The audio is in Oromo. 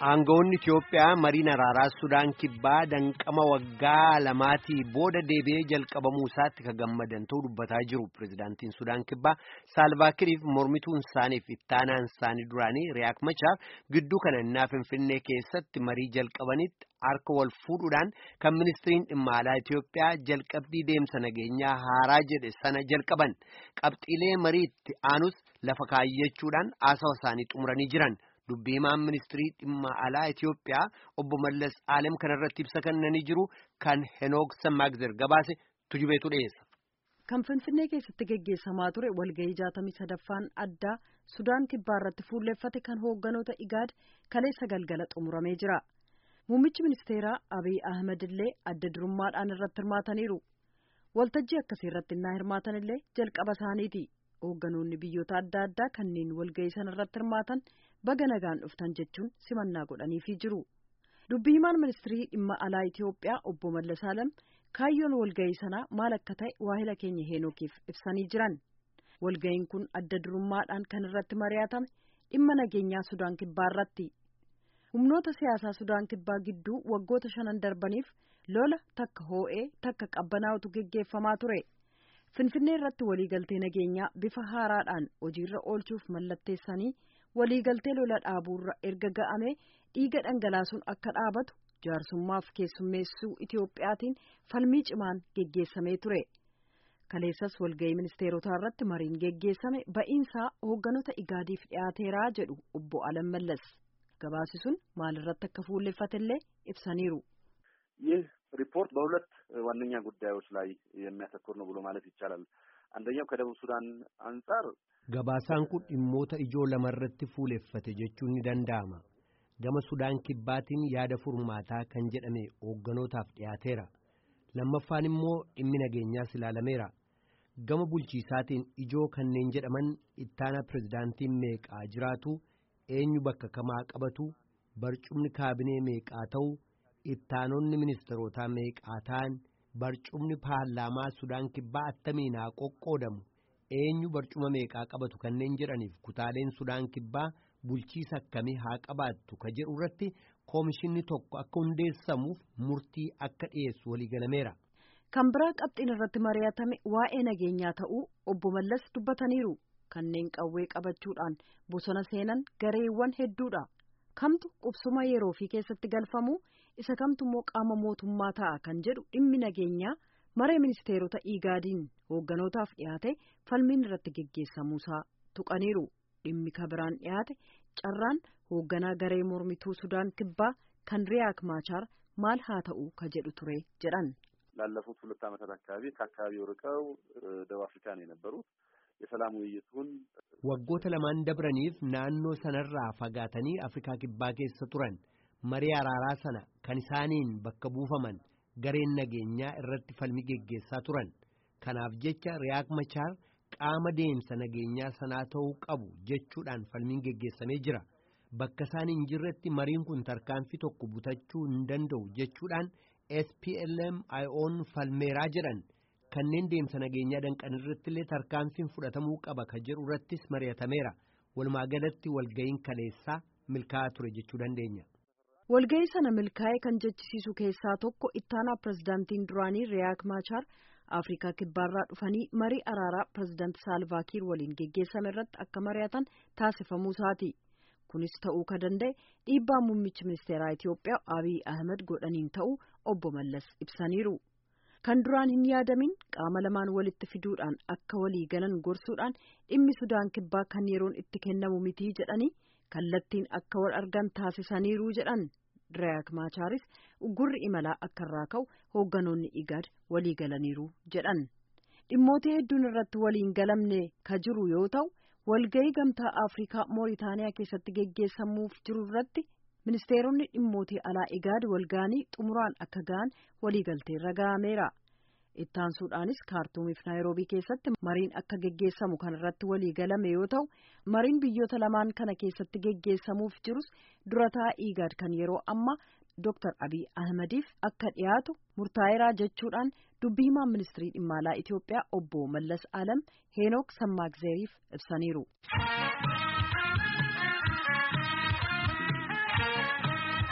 Aangawoonni Itiyoophiyaa mariin araaraa Sudaan kibbaa danqama waggaa lamaatii booda deebi'ee jalqabamuu isaatti ka gammadan ta'uu dubbataa jiru. Pireezidaantiin Sudaan kibbaa Saalvaakiriif mormituun isaaniif ittaanaan isaanii duraanii Riyaak Machaar gidduu kana innaa Finfinnee keessatti marii jalqabanitti harka wal fuudhuudhaan kan ministiriin dhimma alaa Itiyoophiyaa jalqabbii deemsa nageenyaa haaraa jedhe sana jalqaban. Qabxiilee mariitti aanus lafa kaayyachuudhaan haasawa isaanii xumuranii jiran. Dubbii himaan ministirii dhimma alaa Itiyoophiyaa obbo Mallas Alem kanarratti ibsa kennanii jiru kan Henook Sammaagzer gabaase tujubeetu dhiyeessa. Kan Finfinnee keessatti geggeessamaa ture walgahii 63ffaan addaa Sudaan kibbaa irratti fuulleeffate kan hoogganoota IGAD kaleessa galgala xumuramee jira. Muummichi ministeeraa Abiy Ahmed illee adda durummaadhaan irratti hirmaataniiru. Waltajjii akkasii irratti innaa hirmaatan illee jalqaba isaaniiti. Hoogganoonni biyyoota adda addaa kanneen walgahii sana irratti hirmaatan baga nagaan dhuftan jechuun simannaa godhaniifii jiru. Dubbii himaan ministirii dhimma alaa Itiyoophiyaa obbo Mallas Alem kaayyoon walgahii sanaa maal akka ta'e waahila keenya Heenookiif ibsanii jiran. Walgahiin kun adda durummaadhaan kan irratti mari'atame dhimma nageenyaa Sudaan kibbaa irratti. Humnoota siyaasaa Sudaan kibbaa gidduu waggoota 5 darbaniif lola takka hoo'ee takka qabbanaa'utu geggeeffamaa ture. Finfinnee irratti waliigaltee nageenyaa bifa haaraadhaan hojiirra oolchuuf mallatteessanii waliigaltee lola dhaabuurra erga ga'ame dhiiga dhangalaasuun akka dhaabatu jaarsummaaf keessummeessuu Itiyoophiyaatiin falmii cimaan geggeessamee ture. Kaleessas walgahii ministeerotaa irratti mariin geggeessame ba'iinsaa hoogganoota IGADiif dhiyaateeraa jedhu obbo Alam Mallas. Gabaasi sun maalirratti akka fuulleffatellee ibsaniiru. ሪፖርት በሁለት ዋነኛ ጉዳዮች ላይ የሚያተኩር ነው ብሎ ማለት ይቻላል። አንደኛው ከደቡብ ሱዳን አንፃር gabaasaan kun dhimmoota ijoo lamarratti fuuleffate jechuun ni danda'ama. Gama Sudaan kibbaatiin yaada furmaataa kan jedhame hoogganotaaf dhiyaateera. Lammaffaan immoo dhimmi nageenyaas ilaalameera. Gama bulchiisaatiin ijoo kanneen jedhaman ittaana pireezidaantiin meeqaa jiraatu, eenyu bakka kamaa qabatu, barcumni kaabinee meeqaa ta'u, ittaanonni ministeerotaa meeqaa ta'an, barcumni paarlaamaa Sudaan kibbaa attamiin haa qoqqoodamu, eenyu barcuma meeqaa qabatu kanneen jedhaniif kutaaleen Sudaan kibbaa bulchiisa akkamii haa qabaattu ka jedhu irratti koomishinni tokko akka hundeessamuuf murtii akka dhiyeessu waliigalameera. Kan biraa qabxiin irratti mari'atame waa'ee nageenyaa ta'uu obbo Mallas dubbataniiru. Kanneen qawwee qabachuudhaan bosona seenan gareewwan hedduudha. Kamtu qubsuma yeroo fi keessatti galfamu isa kamtu immoo qaama mootummaa ta'a kan jedhu dhimmi nageenyaa maree ministeerota IGADiin hoogganotaaf dhiyaate falmiin irratti geggeessamuusaa tuqaniiru. Dhimmi kabiraan dhiyaate carraan hoogganaa garee mormituu Sudaan kibbaa kan Riyaak Machaar maal haa ta'u ka jedhu ture jedhan. ላለፉት 2 ዓመታት አካባቢ ከአካባቢው ርቀው ደቡብ አፍሪካ ነው የነበሩት። የሰላም ውይይቱን waggoota lamaan dabraniif naannoo sanarraa fagaatanii Afrikaa kibbaa keessa turan. Marii araaraa sana kan isaaniin bakka buufaman gareen nageenyaa irratti falmii geggeessaa turan. Kanaaf jecha Riyaak Machaar qaama deemsa nageenyaa sanaa ta'uu qabu jechuudhaan falmiin geggeessamee jira. Bakka isaan hin jirretti mariin kun tarkaanfii tokko butachuu hin danda'u jechuudhaan SPLM-IO'n falmeeraa jedhan. Kanneen deemsa nageenyaa danqan irratti illee tarkaanfiin fudhatamuu qaba ka jedhu irrattis mari'atameera. Walumaa galatti walga'iin kaleessaa milkaa'aa ture jechuu dandeenya. Walgahii sana milkaa'ee kan jechisiisu keessaa tokko ittaanaa pireezidaantiin duraanii Riyaak Machaar Afrikaa kibbaarraa dhufanii marii araaraa pireezidaanti Saalvaakiir waliin geggeessame irratti akka mari'atan taasifamuu isaati. Kunis ta'uu ka danda'e dhiibbaa muummichi ministeeraa Itiyoophiyaa Abiy Ahmed godhaniin ta'uu obbo Mallas ibsaniiru. Kan duraan hin yaadamin qaama lamaan walitti fiduudhaan akka walii galan gorsuudhaan dhimmi Sudaan kibbaa kan yeroon itti kennamu mitii jedhanii kallattiin akka wal argan taasisaniiru jedhan. Riyaak Machaaris uggurri imalaa akka irraa ka'u hoogganoonni IGAD walii galaniiru jedhan. Dhimmoota hedduun irratti waliin galamne ka jiru yoo ta'u walgahii gamtaa Afrikaa Mooritaaniyaa keessatti geggeessamuuf jiru irratti ministeeronni dhimmootii alaa IGAD walgahanii xumuraan akka ga'an waliigaltee irra ga'ameera. Ittaansuudhaanis Kaartuumiif Naayiroobii keessatti mariin akka geggeessamu kan irratti waliigalame yoo ta'u mariin biyyoota lamaan kana keessatti geggeessamuuf jirus durataa IGAD kan yeroo ammaa Dr. Abiy Ahmediif akka dhiyaatu murtaa'eeraa jechuudhaan dubbii himaan ministirii dhimma alaa Itiyoophiyaa obbo Mallas Alem Henook Sammaagzeriif ibsaniiru.